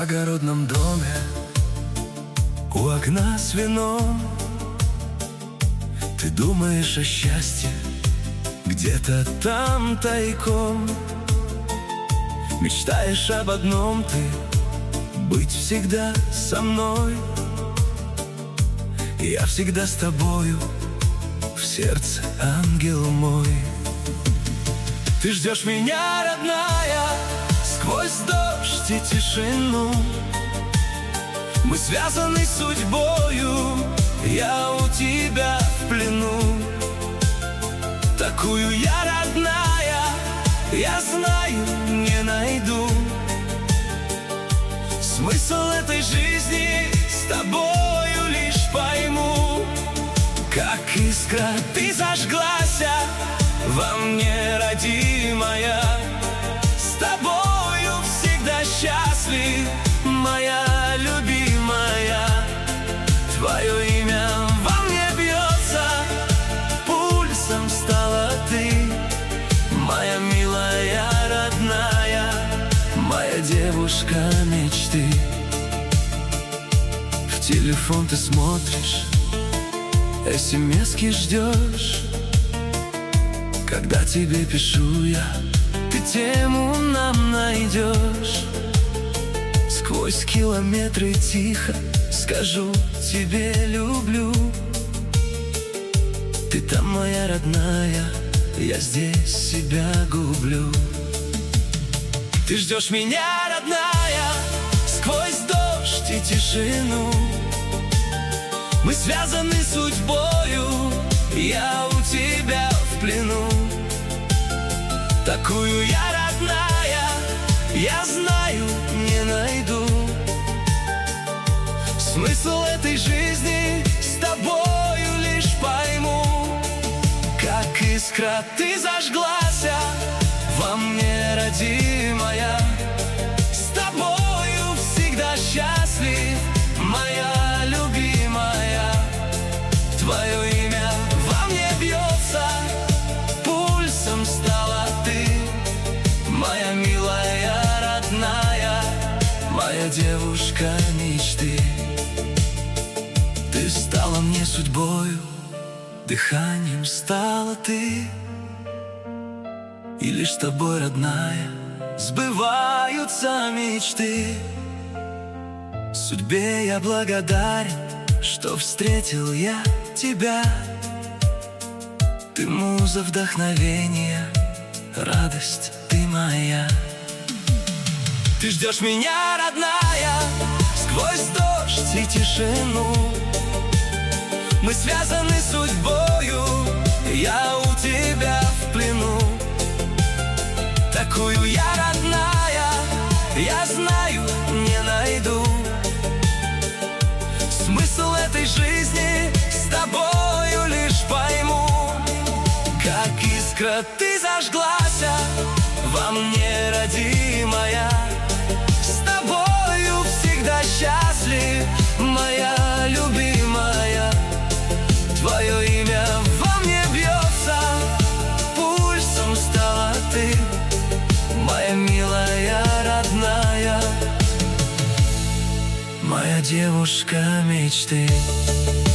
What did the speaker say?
загородном доме, у окна с вином. Ты думаешь о счастье где-то там тайком. Мечтаешь об одном ты — быть всегда со мной. Я всегда с тобою, в сердце ангел мой. Ты ждешь меня, родная, сквозь дождь и тишину. Мы связаны судьбою, я у тебя в плену. Такую я, родная, я знаю, не найду. Смысл этой жизни с тобою лишь пойму. Как искра ты зажглась во мне, родимая. С тобою всегда счастлив, моя любимая. Твое имя во мне бьется, пульсом стала ты. Моя милая, родная, моя девушка мечты. В телефон ты смотришь, смски ждешь. Когда тебе пишу я, ты тему нам найдешь. Сквозь километры тихо скажу тебе люблю. Ты там моя родная, я здесь себя гублю. Ты ждешь меня, родная, сквозь дождь и тишину. Мы связаны судьбою, я у тебя в плену. Такую я, родная, я знаю, не найду. Смысл этой жизни с тобою лишь пойму. Как искра ты зажглась во мне, родимая. С тобою всегда счастлив, моя любимая. Твое имя во мне бьется, пульсом стала ты. Моя милая, родная, моя девушка мечты. Ты стала мне судьбою, дыханием стала ты. И лишь с тобой, родная, сбываются мечты. Судьбе я благодарен, что встретил я тебя. Ты муза вдохновения, радость ты моя. Ты ждешь меня, родная, сквозь дождь и тишину. Мы связаны судьбою, я у тебя в плену. Такую я, родная, я знаю, не найду. Смысл этой жизни с тобою лишь пойму. Как искра ты зажглась во мне, родимая. С тобою всегда счастлив, моя любимая. Твое имя во мне бьется, пульсом стала ты. Моя милая, родная, моя девушка мечты.